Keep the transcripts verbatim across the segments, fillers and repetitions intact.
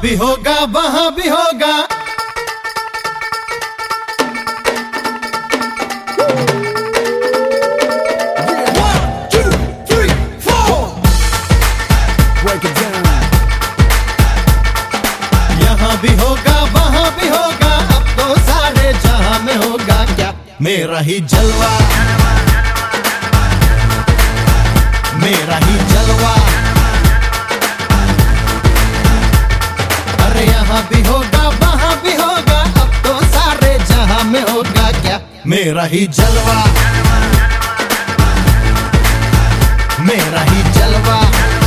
भी होगा वहां भी होगा। यहाँ भी होगा वहां भी होगा, अब तो सारे जहां में होगा क्या मेरा ही जलवा, मेरा ही जलवा। अरे यहाँ भी होगा वहां भी होगा, अब तो सारे जहां में होगा क्या मेरा ही जलवा, मेरा ही जलवा।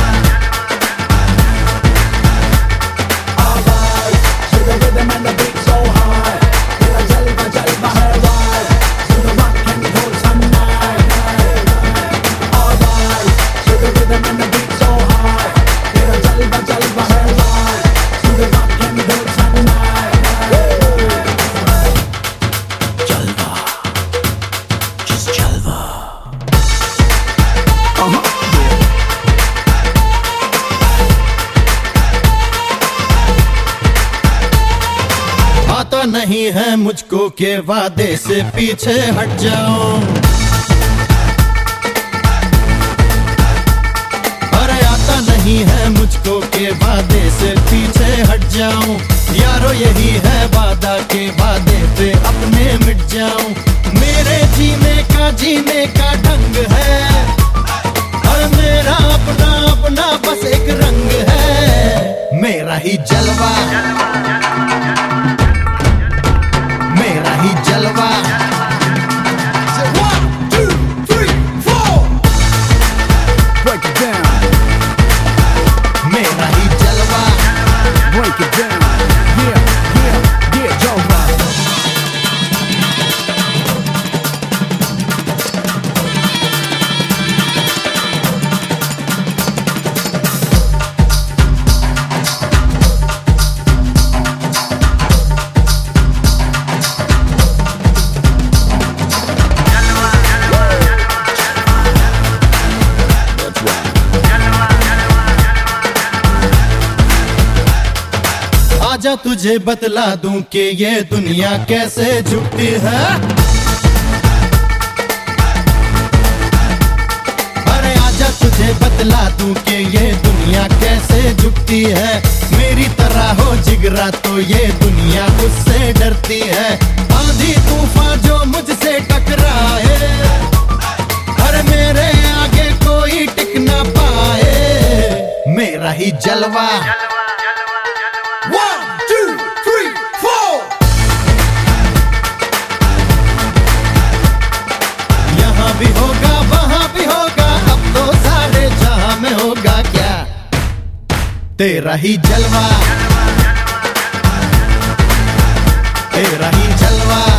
आता नहीं है मुझको के वादे से पीछे हट जाऊं, अरे आता नहीं है मुझको के वादे से पीछे हट जाऊं। यारो यही है वादा के वादे पे अपने मिट जाऊं। मेरे जीने का जीने का ढंग है, और मेरा अपना अपना बस एक रंग है मेरा ही जलवा, मेरा ही जलवा। One, two, three, four. Break it down. मेरा ही जलवा। Break it down. Yeah, yeah, yeah, जलवा। आजा तुझे बतला दूं कि ये दुनिया कैसे झुकती है, अरे आजा तुझे बतला दूं कि ये दुनिया कैसे झुकती है। मेरी तरह हो जिगरा तो ये दुनिया उससे डरती है। आंधी तूफान जो मुझसे टकराए, अरे मेरे आगे कोई टिक ना पाए मेरा ही जलवा। One, two, three, four. यहाँ भी होगा वहां भी होगा, अब तो सारे जहां में होगा क्या तेरा ही जलवा, तेरा ही जलवा।